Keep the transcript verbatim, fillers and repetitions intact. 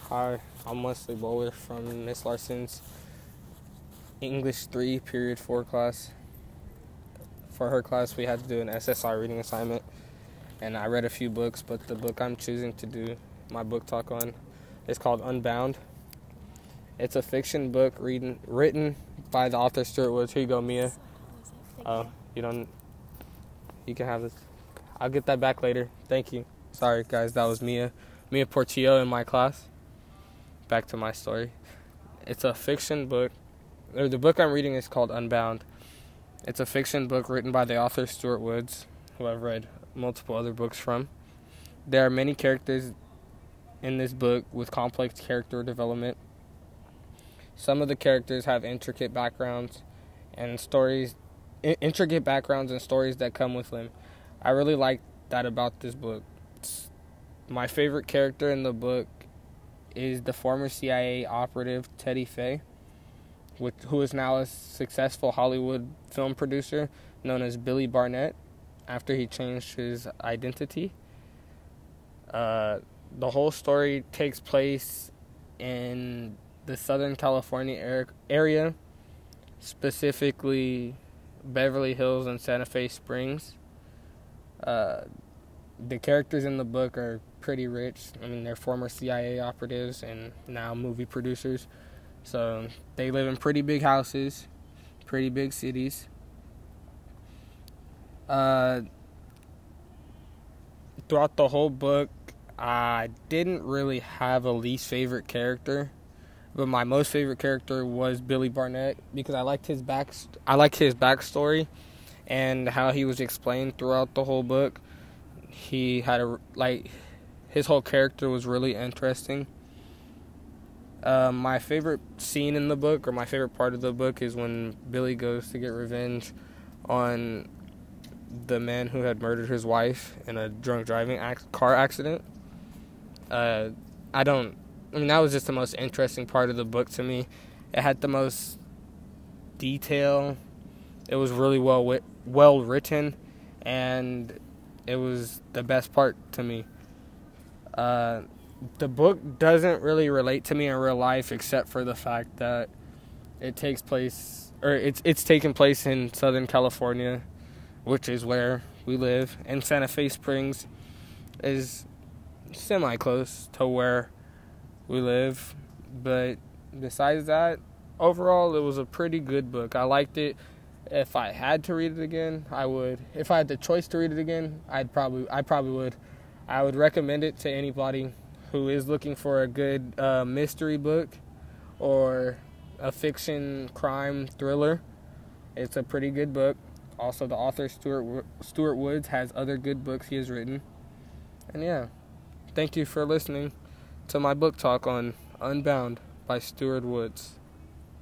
Hi, I'm Wesley Bowler from Miss Larson's English three Period four class. For her class, we had to do an S S R reading assignment, and I read a few books, but the book I'm choosing to do my book talk on is called Unbound. It's a fiction book reading, written by the author Stuart Woods. Here you go, Mia. Oh, uh, you don't, you can have this. I'll get that back later. Thank you. Sorry, guys, that was Mia. Mia Portillo in my class. Back to my story. It's a fiction book. Or the book I'm reading is called Unbound. It's a fiction book written by the author Stuart Woods, who I've read multiple other books from. There are many characters in this book with complex character development. Some of the characters have intricate backgrounds and stories, intricate backgrounds and stories that come with them. I really like that about this book. It's my favorite character in the book is the former C I A operative Teddy Fay, which, who is now a successful Hollywood film producer known as Billy Barnett after he changed his identity. Uh, the whole story takes place in the Southern California area, specifically Beverly Hills and Santa Fe Springs. Uh, the characters in the book are pretty rich. I mean, they're former C I A operatives and now movie producers. So they live in pretty big houses, pretty big cities. Uh, throughout the whole book, I didn't really have a least favorite character, but my most favorite character was Billy Barnett because I liked his back. I liked his backstory and how he was explained throughout the whole book. He had a like his whole character was really interesting. Uh, my favorite scene in the book, or my favorite part of the book, is when Billy goes to get revenge on the man who had murdered his wife in a drunk driving ac- car accident. Uh, I don't. I mean, that was just the most interesting part of the book to me. It had the most detail. It was really well wit- well written, and it was the best part to me. Uh, the book doesn't really relate to me in real life, except for the fact that it takes place, or it's it's taking place in Southern California, which is where we live, and Santa Fe Springs is semi-close to where we live. But besides that, overall, it was a pretty good book. I liked it. If I had to read it again, I would. If I had the choice to read it again, I'd probably, I probably would. I would recommend it to anybody who is looking for a good uh, mystery book or a fiction crime thriller. It's a pretty good book. Also, the author Stuart Stuart Woods has other good books he has written. And yeah, thank you for listening to my book talk on Unbound by Stuart Woods.